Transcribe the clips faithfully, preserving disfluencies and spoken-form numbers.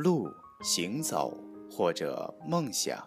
路、行走或者梦想。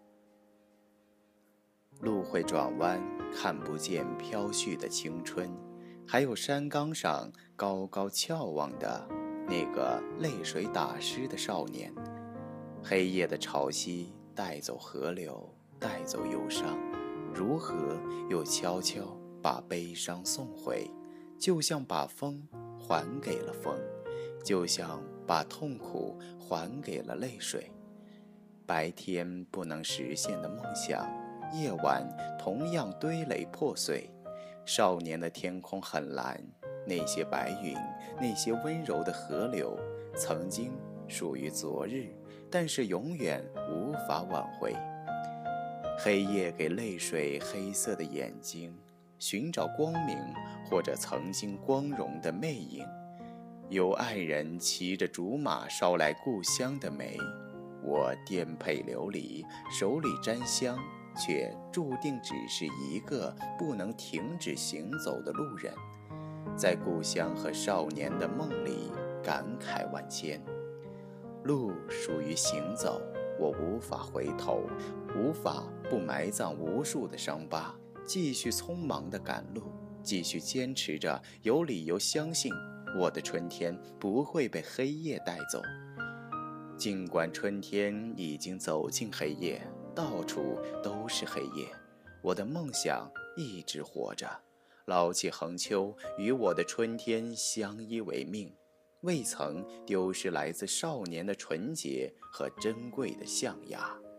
路会转弯，看不见飘絮的青春，还有山岗上高高眺望的那个泪水打湿的少年。黑夜的潮汐带走河流，带走忧伤，如何又悄悄把悲伤送回，就像把风还给了风，就像把痛苦还给了泪水。白天不能实现的梦想，夜晚同样堆垒破碎。少年的天空很蓝，那些白云，那些温柔的河流，曾经属于昨日，但是永远无法挽回。黑夜给泪水黑色的眼睛，寻找光明或者曾经光荣的魅影。有爱人骑着竹马捎来故乡的美，我颠沛流离，手里沾香，却注定只是一个不能停止行走的路人，在故乡和少年的梦里感慨万千。路属于行走，我无法回头，无法不埋葬无数的伤疤，继续匆忙地赶路，继续坚持着，有理由相信我的春天不会被黑夜带走。尽管春天已经走进黑夜，到处都是黑夜，我的梦想一直活着。老气横秋与我的春天相依为命，未曾丢失来自少年的纯洁和珍贵的象牙。